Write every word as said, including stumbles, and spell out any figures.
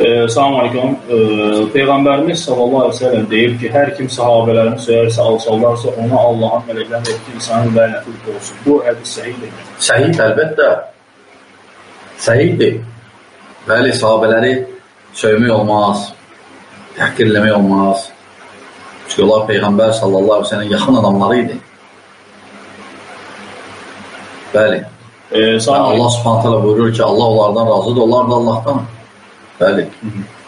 E, Salam aleykum. E, Peyğəmbərimiz sallallahu aleyhi ve sellem deyir ki, hər kim sahabələrini söyərsə, alçaldarsa, ona Allahın mələklərini etki insanın lənəti olsun. Bu hədis səhiyyidir. Səhiyyidir, əlbəttə. Səhiyyidir. Bəli, sahabələri söymək olmaz, təhqirləmək olmaz. Çünki onlar Peyğəmbər sallallahu aleyhi ve sellem yaxın adamları idi. Bəli. E, Allah subhanətələ buyurur ki, Allah onlardan razıdır, onlar da Allahdan. Bəli.